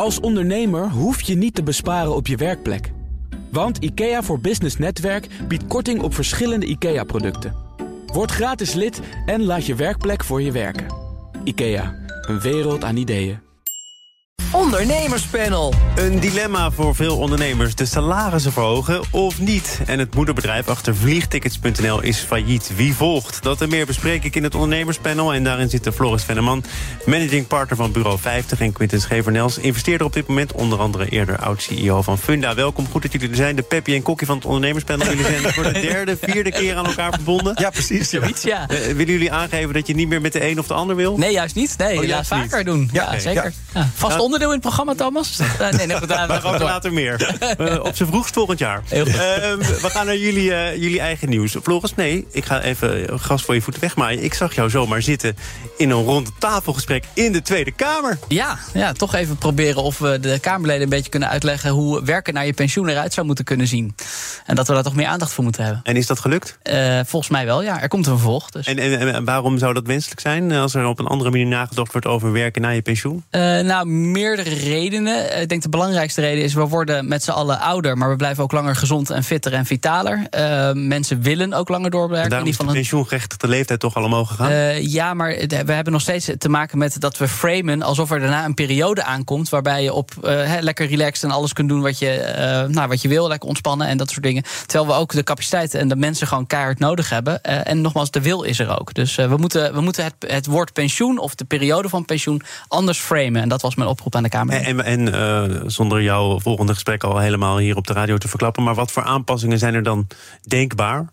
Als ondernemer hoef je niet te besparen op je werkplek. Want IKEA voor Business Netwerk biedt korting op verschillende IKEA-producten. Word gratis lid en laat je werkplek voor je werken. IKEA, een wereld aan ideeën. Ondernemerspanel. Een dilemma voor veel ondernemers. De salarissen verhogen of niet? En het moederbedrijf achter vliegtickets.nl is failliet. Wie volgt? Dat en meer bespreek ik in het ondernemerspanel. En daarin zitten Floris Venneman, managing partner van Bureau 50... en Quinten Schevernels, investeerder op dit moment. Onder andere eerder oud-CEO van Funda. Welkom, goed dat jullie er zijn. De Peppy en Kokkie van het ondernemerspanel. Jullie zijn voor de vierde keer aan elkaar verbonden. Ja, precies. Zoiets, ja. Willen jullie aangeven dat je niet meer met de een of de ander wil? Nee, juist niet. Nee, juist vaker niet. doen. Ja, Oké. zeker. Ja. Vast onderdeel in het programma, Thomas? Nee, goed, maar later meer. Op z'n vroegst volgend jaar. Heel goed. We gaan naar jullie eigen nieuws. Floris, nee, ik ga even gras voor je voeten wegmaaien. Ik zag jou zomaar zitten in een ronde tafelgesprek in de Tweede Kamer. Ja, toch even proberen of we de Kamerleden een beetje kunnen uitleggen hoe werken naar je pensioen eruit zou moeten kunnen zien. En dat we daar toch meer aandacht voor moeten hebben. En is dat gelukt? Volgens mij wel, ja. Er komt een vervolg. Dus. En waarom zou dat wenselijk zijn als er op een andere manier nagedacht wordt over werken naar je pensioen? Meerdere redenen. Ik denk de belangrijkste reden is, we worden met z'n allen ouder, maar we blijven ook langer gezond en fitter en vitaler. Mensen willen ook langer doorwerken. Daarom is de pensioengerechtigde leeftijd toch al omhoog gegaan? Ja, maar we hebben nog steeds te maken met dat we framen alsof er daarna een periode aankomt waarbij je op lekker relaxed en alles kunt doen wat je wil, lekker ontspannen en dat soort dingen. Terwijl we ook de capaciteit en de mensen gewoon keihard nodig hebben. En nogmaals, de wil is er ook. Dus we moeten het woord pensioen of de periode van pensioen anders framen. En dat was mijn oproep aan de Kamer. En zonder jouw volgende gesprek al helemaal hier op de radio te verklappen, maar wat voor aanpassingen zijn er dan denkbaar?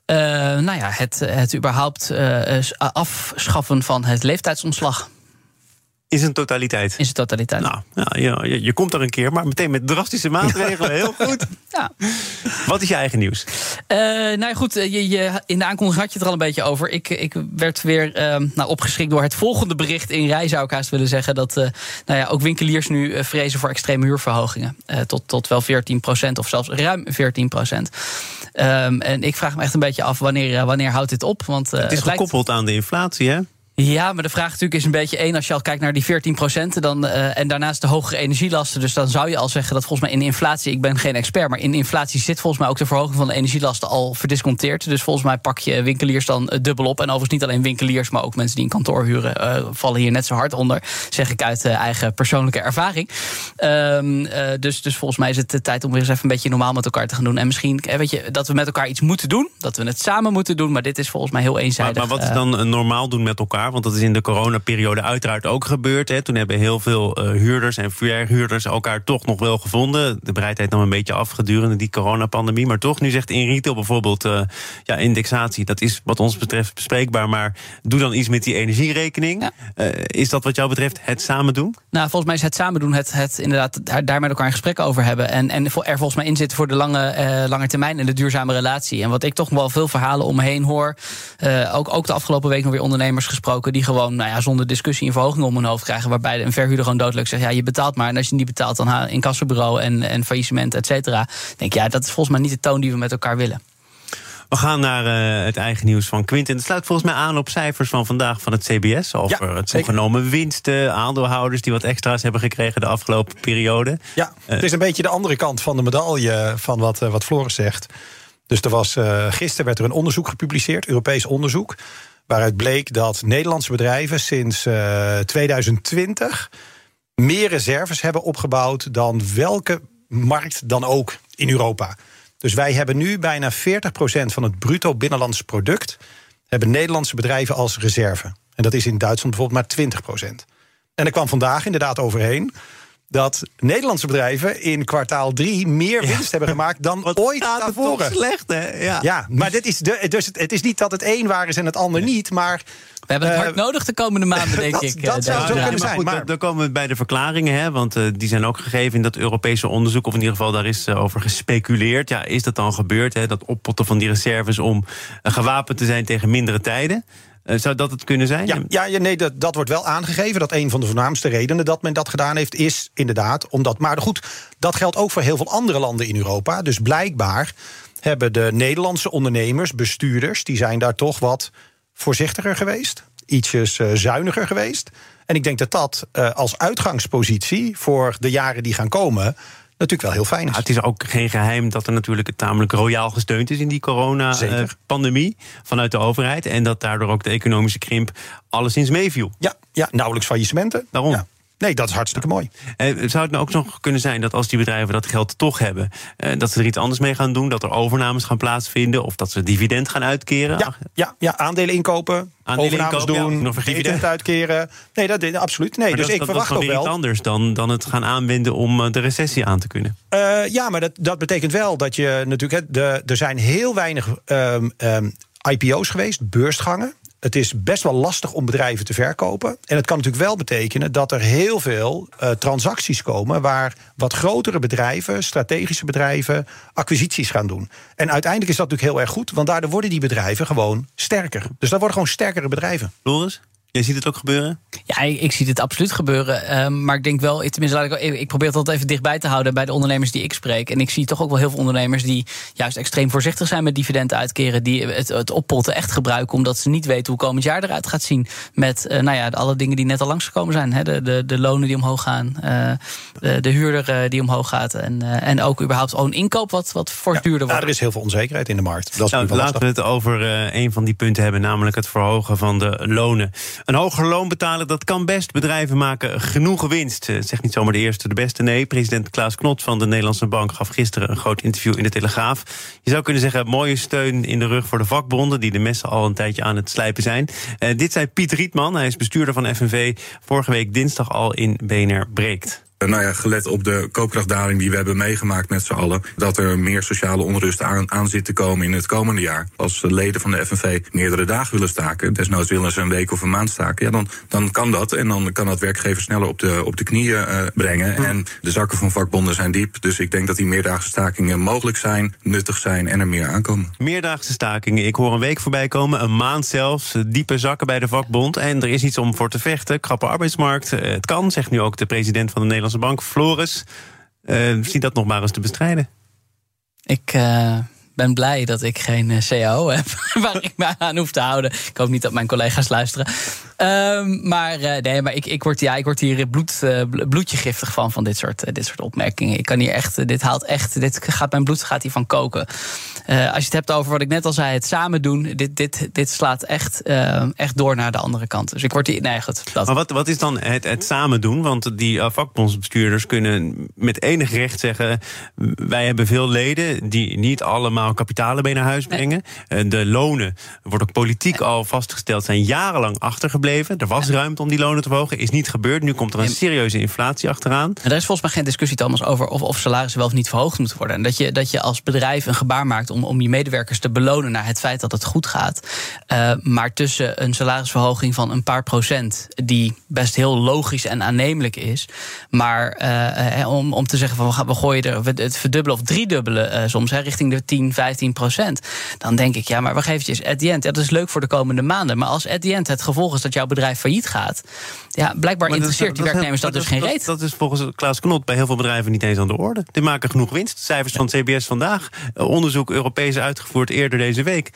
Het überhaupt afschaffen van het leeftijdsontslag. In zijn totaliteit? In zijn totaliteit. Nou, je komt er een keer, maar meteen met drastische maatregelen. Heel goed. Ja. Wat is je eigen nieuws? In de aankondiging had je het er al een beetje over. Ik werd weer opgeschrikt door het volgende bericht in rij, zou ik haast willen zeggen. Dat ook winkeliers nu vrezen voor extreme huurverhogingen. Tot wel 14% of zelfs ruim 14%. En ik vraag me echt een beetje af, wanneer houdt dit op? Want, het is gekoppeld aan de inflatie, hè? Ja, maar de vraag natuurlijk is een beetje één, als je al kijkt naar die 14% en daarnaast de hogere energielasten. Dus dan zou je al zeggen dat volgens mij in inflatie, ik ben geen expert, maar in inflatie zit volgens mij ook de verhoging van de energielasten al verdisconteerd. Dus volgens mij pak je winkeliers dan dubbel op. En overigens niet alleen winkeliers, maar ook mensen die een kantoor huren vallen hier net zo hard onder. Zeg ik uit eigen persoonlijke ervaring. Dus volgens mij is het de tijd om weer eens even een beetje normaal met elkaar te gaan doen. En misschien dat we met elkaar iets moeten doen, dat we het samen moeten doen, maar dit is volgens mij heel eenzijdig. Maar wat is dan normaal doen met elkaar? Want dat is in de coronaperiode uiteraard ook gebeurd. Hè. Toen hebben heel veel huurders en verhuurders elkaar toch nog wel gevonden. De bereidheid nam een beetje af gedurende die coronapandemie. Maar toch, nu zegt in retail bijvoorbeeld, indexatie, dat is wat ons betreft bespreekbaar. Maar doe dan iets met die energierekening. Ja. Is dat wat jou betreft het samen doen? Nou, volgens mij is het samen doen het inderdaad daar met elkaar een gesprek over hebben. En er volgens mij in zitten voor de lange termijn en de duurzame relatie. En wat ik toch wel veel verhalen om me heen hoor. Ook de afgelopen week nog weer ondernemers gesproken die gewoon zonder discussie een verhoging om hun hoofd krijgen, waarbij een verhuurder gewoon doodleuk zegt, je betaalt maar. En als je niet betaalt, dan incassobureau en faillissement, et cetera. Denk dat is volgens mij niet de toon die we met elkaar willen. We gaan naar het eigen nieuws van Quinten. Het sluit volgens mij aan op cijfers van vandaag van het CBS over het toegenomen winsten, aandeelhouders die wat extra's hebben gekregen de afgelopen periode. Ja, het is een beetje de andere kant van de medaille van wat Floris zegt. Dus gisteren werd er een onderzoek gepubliceerd, Europees onderzoek, waaruit bleek dat Nederlandse bedrijven sinds 2020 meer reserves hebben opgebouwd dan welke markt dan ook in Europa. Dus wij hebben nu bijna 40% van het bruto binnenlands product hebben Nederlandse bedrijven als reserve. En dat is in Duitsland bijvoorbeeld maar 20%. En er kwam vandaag inderdaad overheen dat Nederlandse bedrijven in kwartaal 3 meer winst hebben gemaakt dan ooit daarvoor. Slecht, hè? Ja, maar het is niet dat het een waar is en het ander niet, maar we hebben het hard nodig de komende maanden, denk ik. Dat zou zo kunnen zijn. Maar dan komen we bij de verklaringen, hè, want die zijn ook gegeven in dat Europese onderzoek, of in ieder geval daar is over gespeculeerd. Ja, is dat dan gebeurd, hè, dat oppotten van die reserves om gewapend te zijn tegen mindere tijden? Zou dat het kunnen zijn? Dat wordt wel aangegeven. Dat een van de voornaamste redenen dat men dat gedaan heeft is inderdaad omdat. Maar goed, dat geldt ook voor heel veel andere landen in Europa. Dus blijkbaar hebben de Nederlandse ondernemers, bestuurders, die zijn daar toch wat voorzichtiger geweest. Ietsjes zuiniger geweest. En ik denk dat als uitgangspositie voor de jaren die gaan komen natuurlijk wel heel fijn is. Het is ook geen geheim dat er natuurlijk tamelijk royaal gesteund is in die corona-pandemie vanuit de overheid. En dat daardoor ook de economische krimp alleszins meeviel. Ja, nauwelijks faillissementen. Daarom. Ja. Nee, dat is hartstikke mooi. Zou het nou ook nog kunnen zijn dat als die bedrijven dat geld toch hebben, dat ze er iets anders mee gaan doen, dat er overnames gaan plaatsvinden of dat ze dividend gaan uitkeren? Ja, aandelen inkopen, overnames doen, nog dividend uitkeren. Nee, dat absoluut. Nee, maar dus ik verwacht ook wel iets anders dan het gaan aanwenden om de recessie aan te kunnen. Ja, maar dat betekent wel dat je natuurlijk er zijn heel weinig IPO's geweest, beursgangen. Het is best wel lastig om bedrijven te verkopen. En het kan natuurlijk wel betekenen dat er heel veel transacties komen waar wat grotere bedrijven, strategische bedrijven, acquisities gaan doen. En uiteindelijk is dat natuurlijk heel erg goed, want daardoor worden die bedrijven gewoon sterker. Dus dat worden gewoon sterkere bedrijven. Floris? Jij ziet het ook gebeuren? Ja, ik zie het absoluut gebeuren. Maar ik denk wel, tenminste, ik probeer het altijd even dichtbij te houden bij de ondernemers die ik spreek. En ik zie toch ook wel heel veel ondernemers die juist extreem voorzichtig zijn met dividenden uitkeren. Die het oppotten echt gebruiken omdat ze niet weten hoe komend jaar eruit gaat zien. Met alle dingen die net al langsgekomen zijn. Hè. De lonen die omhoog gaan. De huurder die omhoog gaat. En ook überhaupt een inkoop wat fors duurder wordt. Er is heel veel onzekerheid in de markt. Dat is laten we het over een van die punten hebben, namelijk het verhogen van de lonen. Een hoger loon betalen, dat kan best. Bedrijven maken genoeg winst. Zegt niet zomaar de eerste de beste. Nee, president Klaas Knot van de Nederlandse Bank gaf gisteren een groot interview in de Telegraaf. Je zou kunnen zeggen, mooie steun in de rug voor de vakbonden die de messen al een tijdje aan het slijpen zijn. Dit zei Piet Rietman, hij is bestuurder van FNV, vorige week dinsdag al in BNR Breekt. Gelet op de koopkrachtdaling die we hebben meegemaakt met z'n allen, dat er meer sociale onrust aan zit te komen in het komende jaar. Als leden van de FNV meerdere dagen willen staken, desnoods willen ze een week of een maand staken, dan kan dat. En dan kan dat werkgevers sneller op de knieën brengen. En de zakken van vakbonden zijn diep. Dus ik denk dat die meerdaagse stakingen mogelijk zijn, nuttig zijn en er meer aankomen. Meerdaagse stakingen, ik hoor een week voorbij komen, een maand zelfs, diepe zakken bij de vakbond. En er is iets om voor te vechten, krappe arbeidsmarkt. Het kan, zegt nu ook de president van de Nederlandse Bank, Floris. Zie dat nog maar eens te bestrijden. Ik ben blij dat ik geen CAO heb waar ik me aan hoef te houden. Ik hoop niet dat mijn collega's luisteren. Maar ik word hier bloedje giftig van dit soort opmerkingen. Ik kan hier echt, mijn bloed gaat hiervan koken. Als je het hebt over wat ik net al zei, het samen doen, dit slaat echt door naar de andere kant. Dus ik word hier, nee, goed. Dat. Maar wat is dan het samen doen? Want die vakbondsbestuurders kunnen met enig recht zeggen, wij hebben veel leden die niet allemaal kapitalen mee naar huis brengen. Nee. De lonen, wordt ook politiek al vastgesteld, zijn jarenlang achtergebleven. Er was ruimte om die lonen te verhogen, is niet gebeurd. Nu komt er een serieuze inflatie achteraan. Er is volgens mij geen discussie, Thomas, over of salarissen wel of niet verhoogd moeten worden. En dat je als bedrijf een gebaar maakt om je medewerkers te belonen naar het feit dat het goed gaat. Maar tussen een salarisverhoging van een paar procent, die best heel logisch en aannemelijk is, maar om te zeggen van we gooien er het verdubbelen of driedubbelen soms richting de 10-15%, dan denk ik, ja, maar wacht eventjes, at the end, dat is leuk voor de komende maanden, maar als at the end het gevolg is dat jouw bedrijf failliet gaat, ja, blijkbaar interesseert die werknemers dat dus geen reet. Dat is volgens Klaas Knot bij heel veel bedrijven niet eens aan de orde. Die maken genoeg winst. Cijfers van het CBS vandaag, onderzoek Europees uitgevoerd eerder deze week.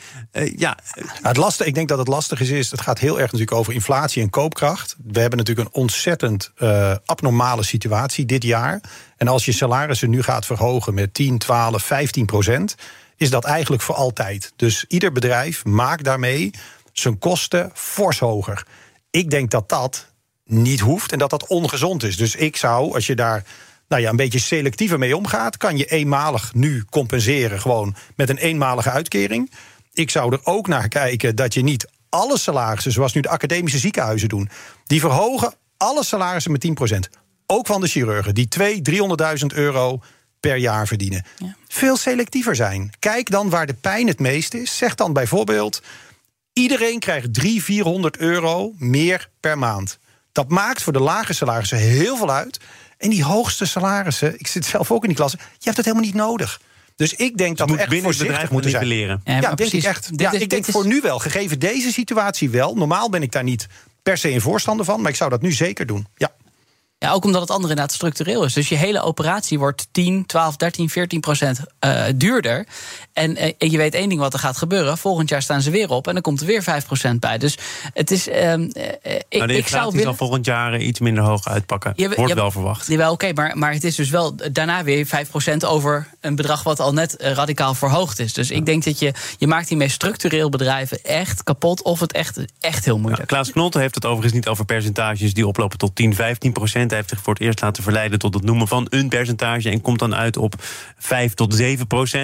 Ik denk dat het lastig is, het gaat heel erg natuurlijk over inflatie en koopkracht. We hebben natuurlijk een ontzettend abnormale situatie dit jaar. En als je salarissen nu gaat verhogen met 10, 12, 15%, is dat eigenlijk voor altijd. Dus ieder bedrijf maakt daarmee zijn kosten fors hoger. Ik denk dat dat niet hoeft en dat dat ongezond is. Dus ik zou, als je daar een beetje selectiever mee omgaat, kan je eenmalig nu compenseren, gewoon met een eenmalige uitkering. Ik zou er ook naar kijken dat je niet alle salarissen, zoals nu de academische ziekenhuizen doen, die verhogen alle salarissen met 10%. Ook van de chirurgen, die 200.000-300.000 euro per jaar verdienen. Ja. Veel selectiever zijn. Kijk dan waar de pijn het meest is. Zeg dan bijvoorbeeld, iedereen krijgt 300-400 euro meer per maand. Dat maakt voor de lage salarissen heel veel uit. En die hoogste salarissen, ik zit zelf ook in die klasse, je hebt het helemaal niet nodig. Dus ik denk dat we echt voorzichtig moeten zijn. Leren. Ja, denk ik echt. Ik denk voor nu wel, gegeven deze situatie wel. Normaal ben ik daar niet per se een voorstander van, maar ik zou dat nu zeker doen. Ja. Ja, ook omdat het andere inderdaad structureel is. Dus je hele operatie wordt 10, 12, 13, 14% duurder. En je weet één ding wat er gaat gebeuren. Volgend jaar staan ze weer op en dan komt er weer 5% bij. Dus het is... de inflatie zal volgend jaar iets minder hoog uitpakken. Wordt wel verwacht. Jawel, oké, maar het is dus wel daarna weer 5% over een bedrag wat al net radicaal verhoogd is. Dus ik denk dat je maakt hiermee structureel bedrijven echt kapot of het echt heel moeilijk. Klaas Knot heeft het overigens niet over percentages die oplopen tot 10, 15%. Hij heeft zich voor het eerst laten verleiden tot het noemen van een percentage en komt dan uit op 5 tot 7%.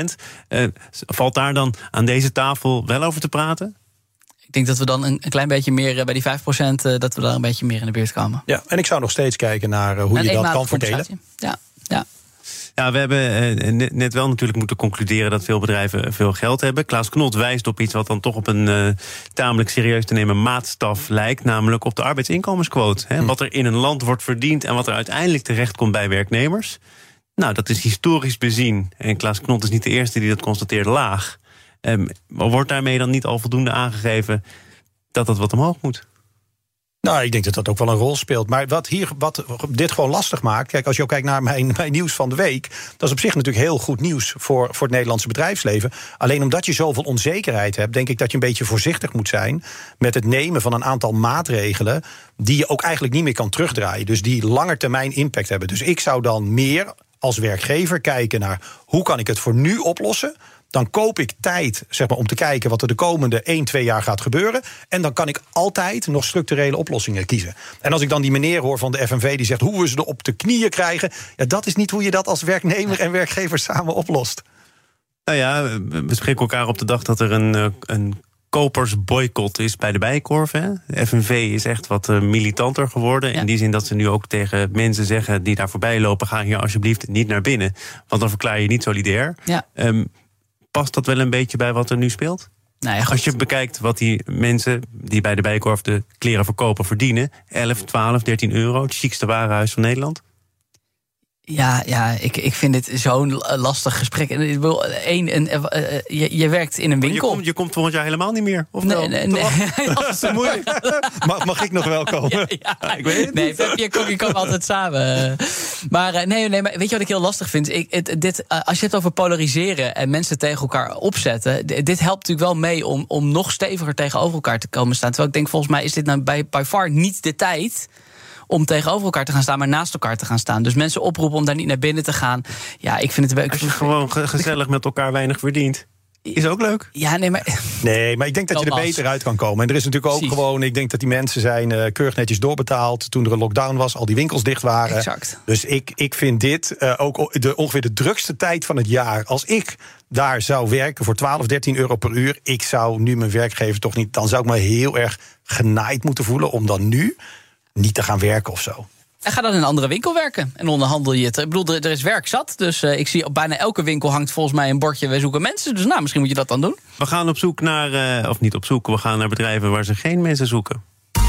Valt daar dan aan deze tafel wel over te praten? Ik denk dat we dan een klein beetje meer bij die 5%, dat we daar een beetje meer in de buurt komen. Ja, en ik zou nog steeds kijken naar hoe je dat kan verdelen. Ja, we hebben net wel natuurlijk moeten concluderen dat veel bedrijven veel geld hebben. Klaas Knot wijst op iets wat dan toch op een tamelijk serieus te nemen maatstaf lijkt, namelijk op de arbeidsinkomensquote. Wat er in een land wordt verdiend en wat er uiteindelijk terecht komt bij werknemers. Nou, dat is historisch bezien. En Klaas Knot is niet de eerste die dat constateert laag. Wordt daarmee dan niet al voldoende aangegeven dat dat wat omhoog moet? Nou, ik denk dat dat ook wel een rol speelt. Maar wat dit gewoon lastig maakt... Kijk, als je ook kijkt naar mijn nieuws van de week... dat is op zich natuurlijk heel goed nieuws voor het Nederlandse bedrijfsleven. Alleen omdat je zoveel onzekerheid hebt... denk ik dat je een beetje voorzichtig moet zijn... met het nemen van een aantal maatregelen... die je ook eigenlijk niet meer kan terugdraaien. Dus die langetermijn impact hebben. Dus ik zou dan meer als werkgever kijken naar... hoe kan ik het voor nu oplossen... Dan koop ik tijd, zeg maar, om te kijken wat er de komende 1-2 jaar gaat gebeuren. En dan kan ik altijd nog structurele oplossingen kiezen. En als ik dan die meneer hoor van de FNV die zegt hoe we ze er op de knieën krijgen. Ja, dat is niet hoe je dat als werknemer en werkgever samen oplost. Nou ja, we spreken elkaar op de dag dat er een kopersboycott is bij de Bijenkorf. Hè? De FNV is echt wat militanter geworden. Ja. In die zin dat ze nu ook tegen mensen zeggen die daar voorbij lopen: ga hier alsjeblieft niet naar binnen. Want dan verklaar je niet solidair. Ja. Past dat wel een beetje bij wat er nu speelt? Nou ja, als je bekijkt wat die mensen die bij de Bijenkorf de kleren verkopen verdienen... 11, 12, 13 euro, het chicste warenhuis van Nederland. Ja, ik vind dit zo'n lastig gesprek. Je werkt in een winkel. Je komt volgend jaar helemaal niet meer. Of nee. Dat is te moeilijk. Mag ik nog wel komen? Ja, ik weet het niet. Je komt altijd samen. Maar maar weet je wat ik heel lastig vind? Als je het over polariseren en mensen tegen elkaar opzetten... dit helpt natuurlijk wel mee om nog steviger tegenover elkaar te komen staan. Terwijl ik denk, volgens mij is dit nou by far niet de tijd... om tegenover elkaar te gaan staan, maar naast elkaar te gaan staan. Dus mensen oproepen om daar niet naar binnen te gaan. Ja, ik vind het... Als je gewoon gezellig met elkaar weinig verdient... is ook leuk. Ja, Nee, maar ik denk dat je er beter uit kan komen. En er is natuurlijk ook gewoon... ik denk dat die mensen zijn keurig netjes doorbetaald... toen er een lockdown was, al die winkels dicht waren. Exact. Dus ik vind dit ook ongeveer de drukste tijd van het jaar. Als ik daar zou werken voor 12, 13 euro per uur... ik zou nu mijn werkgever toch niet... dan zou ik me heel erg genaaid moeten voelen... om dan nu niet te gaan werken of zo. En ga dan in een andere winkel werken en onderhandel je het. Ik bedoel, er is werk zat, dus ik zie op bijna elke winkel hangt volgens mij een bordje... we zoeken mensen, dus misschien moet je dat dan doen. We gaan op zoek naar, of niet op zoek... we gaan naar bedrijven waar ze geen mensen zoeken.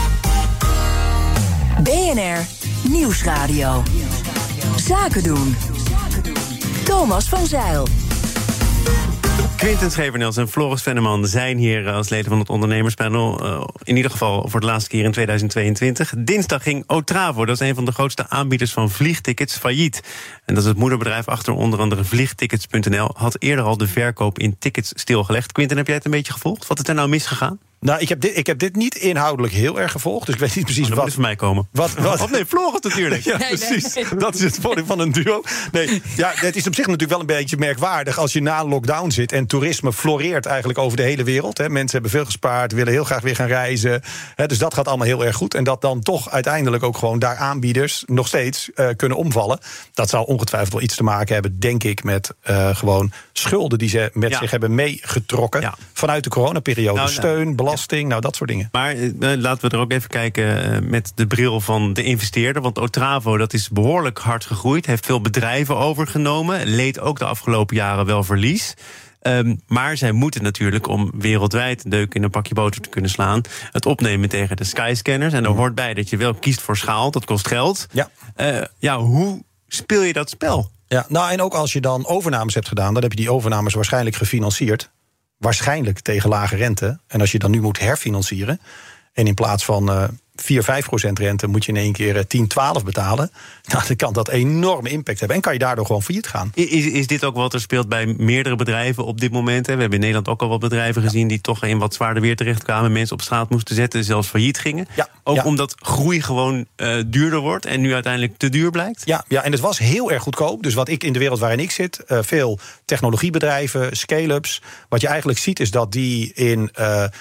BNR Nieuwsradio. Zaken doen. Thomas van Zijl. Quinten Schevernels en Floris Venneman zijn hier als leden van het ondernemerspanel. In ieder geval voor de laatste keer in 2022. Dinsdag ging Otravo, dat is een van de grootste aanbieders van vliegtickets, failliet. En dat is het moederbedrijf achter onder andere vliegtickets.nl... had eerder al de verkoop in tickets stilgelegd. Quinten, heb jij het een beetje gevolgd? Wat is er nou misgegaan? Nou, ik heb dit niet inhoudelijk heel erg gevolgd. Dus ik weet niet precies wat... Dat moet van mij komen. Wat? Nee, Floris natuurlijk. Ja, precies. Nee. Dat is het voordeel van een duo. Nee, ja, het is op zich natuurlijk wel een beetje merkwaardig... als je na een lockdown zit en toerisme floreert eigenlijk over de hele wereld. Hè. Mensen hebben veel gespaard, willen heel graag weer gaan reizen. Hè, dus dat gaat allemaal heel erg goed. En dat dan toch uiteindelijk ook gewoon daar aanbieders... nog steeds kunnen omvallen. Dat zou ongetwijfeld wel iets te maken hebben, denk ik... met gewoon schulden die ze met zich hebben meegetrokken... vanuit de coronaperiode. Steun, belasting, dat soort dingen. Maar laten we er ook even kijken met de bril van de investeerder. Want Otravo, dat is behoorlijk hard gegroeid. Heeft veel bedrijven overgenomen. Leed ook de afgelopen jaren wel verlies. Maar zij moeten natuurlijk, om wereldwijd een deuk in een pakje boter te kunnen slaan... het opnemen tegen de skyscanners. En er hoort bij dat je wel kiest voor schaal, dat kost geld. Hoe speel je dat spel? Ja, en ook als je dan overnames hebt gedaan... dan heb je die overnames waarschijnlijk gefinancierd. Waarschijnlijk tegen lage rente. En als je dan nu moet herfinancieren... en in plaats van 4-5% rente moet je in één keer 10-12 betalen. Nou, dan kan dat enorme impact hebben. En kan je daardoor gewoon failliet gaan. Is dit ook wat er speelt bij meerdere bedrijven op dit moment? Hè? We hebben in Nederland ook al wat bedrijven gezien die toch in wat zwaarder weer terechtkwamen. Mensen op straat moesten zetten, zelfs failliet gingen. Omdat groei gewoon duurder wordt en nu uiteindelijk te duur blijkt? Ja, en het was heel erg goedkoop. Dus wat ik in de wereld waarin ik zit, veel technologiebedrijven, scale-ups. Wat je eigenlijk ziet is dat die in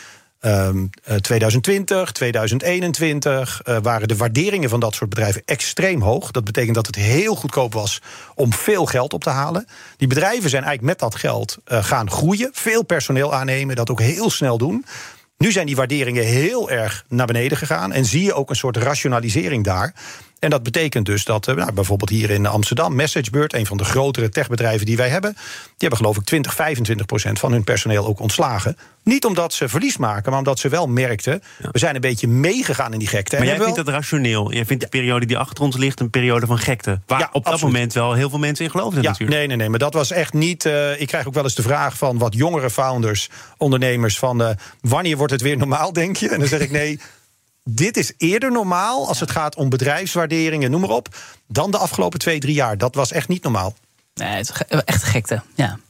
2020, 2021 waren de waarderingen van dat soort bedrijven extreem hoog. Dat betekent dat het heel goedkoop was om veel geld op te halen. Die bedrijven zijn eigenlijk met dat geld gaan groeien, veel personeel aannemen, dat ook heel snel doen. Nu zijn die waarderingen heel erg naar beneden gegaan en zie je ook een soort rationalisering daar. En dat betekent dus dat bijvoorbeeld hier in Amsterdam, MessageBird, een van de grotere techbedrijven die wij hebben, die hebben geloof ik 20-25% van hun personeel ook ontslagen. Niet omdat ze verlies maken, maar omdat ze wel merkten, we zijn een beetje meegegaan in die gekte. Maar jij vindt dat rationeel? Jij vindt de periode die achter ons ligt een periode van gekte? Waar op dat moment wel heel veel mensen in geloofden natuurlijk. Nee, maar dat was echt niet. Ik krijg ook wel eens de vraag van wat jongere founders, ondernemers, van wanneer wordt het weer normaal, denk je? En dan zeg ik nee. Dit is eerder normaal als het gaat om bedrijfswaarderingen, noem maar op, dan de afgelopen 2-3 jaar. Dat was echt niet normaal. Nee, het is echt gekte, ja.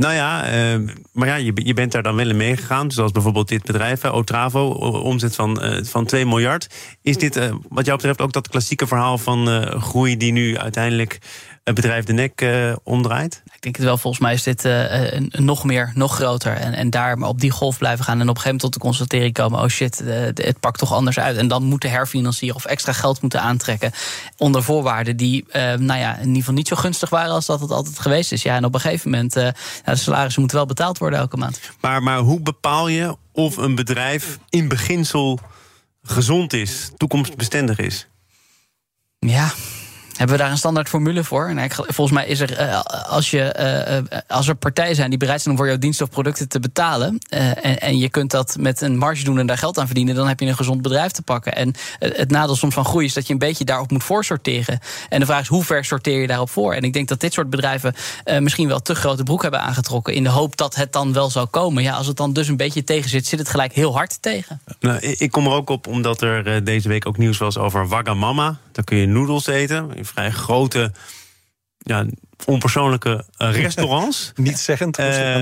Maar je bent daar dan wel in meegegaan. Zoals bijvoorbeeld dit bedrijf, Otravo, omzet van 2 miljard. Is dit wat jou betreft ook dat klassieke verhaal van groei die nu uiteindelijk het bedrijf de nek omdraait? Ik denk het wel, volgens mij is dit nog groter. En daar maar op die golf blijven gaan. En op een gegeven moment tot de constatering komen, oh shit, het pakt toch anders uit. En dan moeten herfinancieren of extra geld moeten aantrekken onder voorwaarden die in ieder geval niet zo gunstig waren als dat het altijd geweest is. Ja, en op een gegeven moment, de salarissen moeten wel betaald worden elke maand. Maar hoe bepaal je of een bedrijf in beginsel gezond is, toekomstbestendig is? Ja. Hebben we daar een standaard formule voor? Nou, volgens mij is er, als er partijen zijn die bereid zijn om voor jouw diensten of producten te betalen, en je kunt dat met een marge doen en daar geld aan verdienen, dan heb je een gezond bedrijf te pakken. En het nadeel soms van groei is dat je een beetje daarop moet voorsorteren. En de vraag is, hoe ver sorteer je daarop voor? En ik denk dat dit soort bedrijven misschien wel te grote broek hebben aangetrokken in de hoop dat het dan wel zou komen. Ja, als het dan dus een beetje tegen zit het gelijk heel hard tegen. Nou, ik kom er ook op omdat er deze week ook nieuws was over Wagamama. Daar kun je noedels eten. Vrij grote, onpersoonlijke restaurants. Niet zeggend.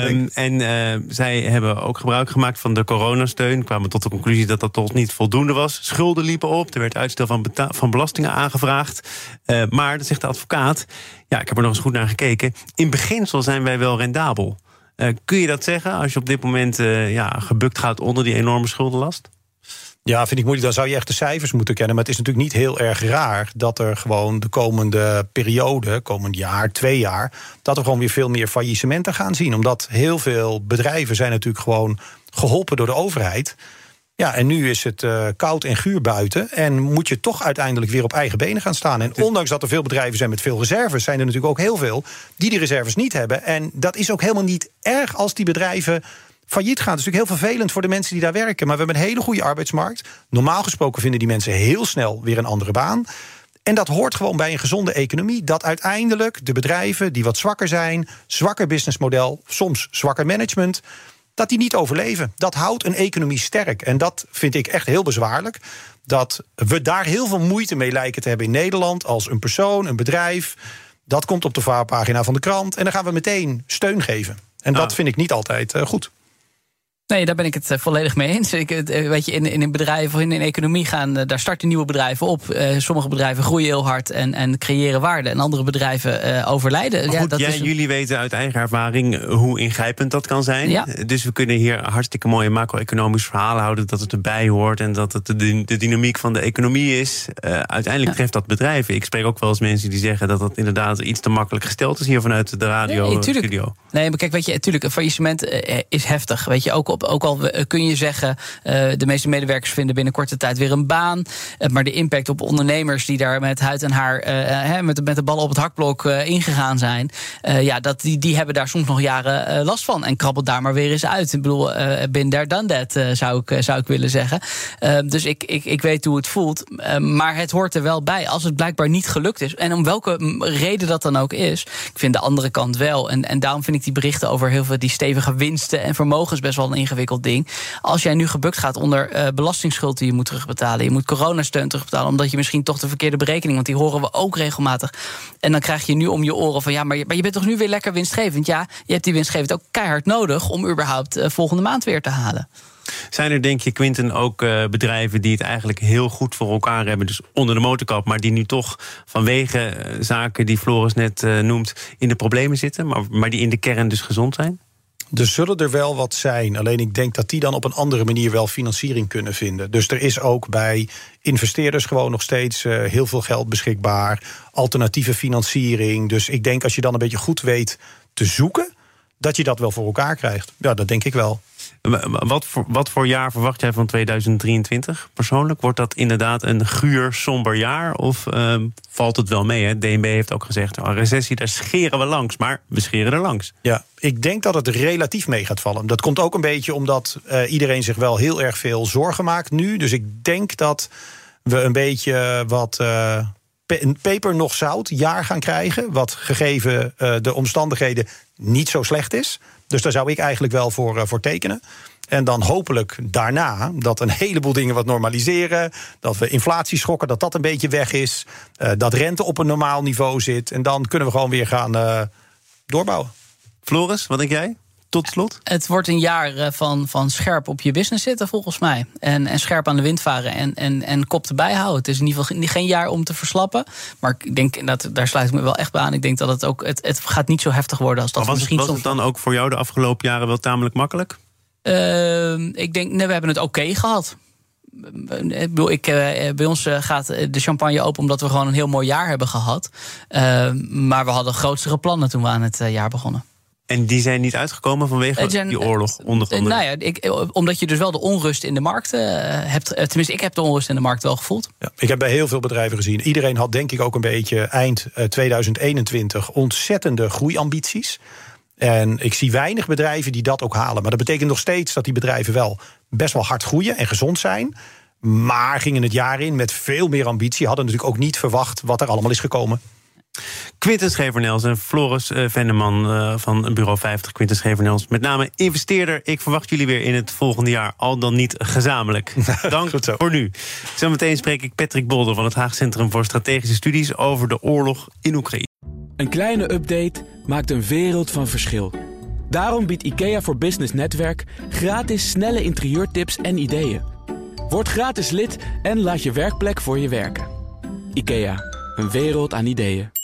Zij hebben ook gebruik gemaakt van de coronasteun. Kwamen tot de conclusie dat dat toch niet voldoende was. Schulden liepen op. Er werd uitstel van belastingen aangevraagd. Maar, dat zegt de advocaat, ik heb er nog eens goed naar gekeken. In beginsel zijn wij wel rendabel. Kun je dat zeggen als je op dit moment gebukt gaat onder die enorme schuldenlast? Ja, vind ik moeilijk. Dan zou je echt de cijfers moeten kennen. Maar het is natuurlijk niet heel erg raar dat er gewoon de komende periode, komend jaar, 2 jaar, dat we gewoon weer veel meer faillissementen gaan zien. Omdat heel veel bedrijven zijn natuurlijk gewoon geholpen door de overheid. Ja, en nu is het koud en guur buiten. En moet je toch uiteindelijk weer op eigen benen gaan staan. En ondanks dat er veel bedrijven zijn met veel reserves, zijn er natuurlijk ook heel veel die reserves niet hebben. En dat is ook helemaal niet erg als die bedrijven failliet gaan. Het is natuurlijk heel vervelend voor de mensen die daar werken. Maar we hebben een hele goede arbeidsmarkt. Normaal gesproken vinden die mensen heel snel weer een andere baan. En dat hoort gewoon bij een gezonde economie. Dat uiteindelijk de bedrijven die wat zwakker zijn, zwakker businessmodel, soms zwakker management, dat die niet overleven. Dat houdt een economie sterk. En dat vind ik echt heel bezwaarlijk. Dat we daar heel veel moeite mee lijken te hebben in Nederland als een persoon, een bedrijf. Dat komt op de voorpagina van de krant. En dan gaan we meteen steun geven. En dat vind ik niet altijd goed. Nee, daar ben ik het volledig mee eens. Weet je, in een bedrijf of in een economie daar starten nieuwe bedrijven op. Sommige bedrijven groeien heel hard en creëren waarde. En andere bedrijven overlijden. Maar goed, jullie weten uit eigen ervaring hoe ingrijpend dat kan zijn. Ja. Dus we kunnen hier hartstikke mooie macro-economisch verhalen houden, dat het erbij hoort en dat het de dynamiek van de economie is. Uiteindelijk treft dat bedrijven. Ik spreek ook wel eens mensen die zeggen dat dat inderdaad iets te makkelijk gesteld is hier vanuit de radio-studio. Nee, maar kijk, weet je, natuurlijk, een faillissement is heftig. Weet je, ook al kun je zeggen, de meeste medewerkers vinden binnen korte tijd weer een baan. Maar de impact op ondernemers die daar met huid en haar, met de ballen op het hakblok ingegaan zijn, die hebben daar soms nog jaren last van. En krabbelt daar maar weer eens uit. Ik bedoel, been there, done that, zou ik willen zeggen. Dus ik weet hoe het voelt. Maar het hoort er wel bij als het blijkbaar niet gelukt is. En om welke reden dat dan ook is. Ik vind de andere kant wel. En daarom vind ik die berichten over heel veel die stevige winsten en vermogens best wel een ingewikkeld ding. Als jij nu gebukt gaat onder belastingsschuld die je moet terugbetalen, je moet coronasteun terugbetalen, omdat je misschien toch de verkeerde berekening, want die horen we ook regelmatig. En dan krijg je nu om je oren van, maar je bent toch nu weer lekker winstgevend? Ja, je hebt die winstgevend ook keihard nodig om überhaupt volgende maand weer te halen. Zijn er, denk je, Quinten, ook bedrijven die het eigenlijk heel goed voor elkaar hebben, dus onder de motorkap, maar die nu toch vanwege zaken die Floris net noemt in de problemen zitten, maar die in de kern dus gezond zijn? Er zullen er wel wat zijn. Alleen ik denk dat die dan op een andere manier wel financiering kunnen vinden. Dus er is ook bij investeerders gewoon nog steeds heel veel geld beschikbaar. Alternatieve financiering. Dus ik denk als je dan een beetje goed weet te zoeken, dat je dat wel voor elkaar krijgt. Ja, dat denk ik wel. Wat voor jaar verwacht jij van 2023 persoonlijk? Wordt dat inderdaad een guur, somber jaar? Of valt het wel mee? Hè? DNB heeft ook gezegd, een recessie, daar scheren we langs. Maar we scheren er langs. Ja, ik denk dat het relatief mee gaat vallen. Dat komt ook een beetje omdat iedereen zich wel heel erg veel zorgen maakt nu. Dus ik denk dat we een beetje wat peper nog zout jaar gaan krijgen. Wat gegeven de omstandigheden niet zo slecht is. Dus daar zou ik eigenlijk wel voor tekenen. En dan hopelijk daarna dat een heleboel dingen wat normaliseren. Dat we inflatie schokken, dat een beetje weg is. Dat rente op een normaal niveau zit. En dan kunnen we gewoon weer gaan doorbouwen. Floris, wat denk jij? Tot slot? Het wordt een jaar van scherp op je business zitten, volgens mij. En scherp aan de wind varen en kop erbij houden. Het is in ieder geval geen jaar om te verslappen. Maar ik denk, daar sluit ik me wel echt bij aan. Ik denk dat het ook, het gaat niet zo heftig worden als dat misschien was het dan ook voor jou de afgelopen jaren wel tamelijk makkelijk? Ik denk, we hebben het oké gehad. Bij ons gaat de champagne open omdat we gewoon een heel mooi jaar hebben gehad. Maar we hadden grootste plannen toen we aan het jaar begonnen. En die zijn niet uitgekomen vanwege die oorlog? Omdat je dus wel de onrust in de markt hebt. Tenminste, ik heb de onrust in de markt wel gevoeld. Ja, ik heb bij heel veel bedrijven gezien. Iedereen had denk ik ook een beetje eind 2021 ontzettende groeiambities. En ik zie weinig bedrijven die dat ook halen. Maar dat betekent nog steeds dat die bedrijven wel best wel hard groeien en gezond zijn. Maar gingen het jaar in met veel meer ambitie. Hadden natuurlijk ook niet verwacht wat er allemaal is gekomen. Quinten Schevernels en Floris Venneman van Bureau 50. Quinten Schevernels, met name investeerder. Ik verwacht jullie weer in het volgende jaar, al dan niet gezamenlijk. Dank voor nu. Zometeen spreek ik Patrick Bolder van het Haag Centrum voor Strategische Studies over de oorlog in Oekraïne. Een kleine update maakt een wereld van verschil. Daarom biedt IKEA voor Business Netwerk gratis snelle interieurtips en ideeën. Word gratis lid en laat je werkplek voor je werken. IKEA, een wereld aan ideeën.